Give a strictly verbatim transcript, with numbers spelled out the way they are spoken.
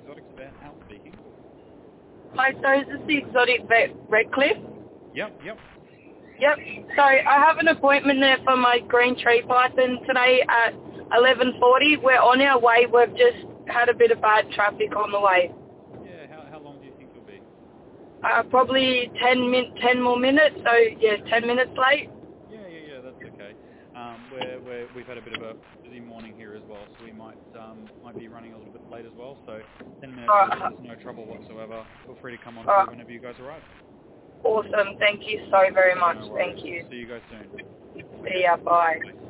Exotics Vet, Al speaking. Hi, so is this the Exotic Vet Redcliffe? Yep, yep. Yep. So I have an appointment there for my green tree python today at eleven forty. We're on our way. We've just had a bit of bad traffic on the way. Yeah, how, how long do you think you'll be? Uh, probably ten, min- ten more minutes, so yeah, ten minutes late. Yeah, yeah, yeah, that's okay. Um, we're, we're, we've had a bit of a busy morning here as well, so we might um, might be running a little bit late as well. So ten minutes All is, right. is no trouble whatsoever. Feel free to come on All through right. whenever you guys arrive. Awesome. Thank you so very much. No worries. Thank you. See you guys soon. See ya. Bye.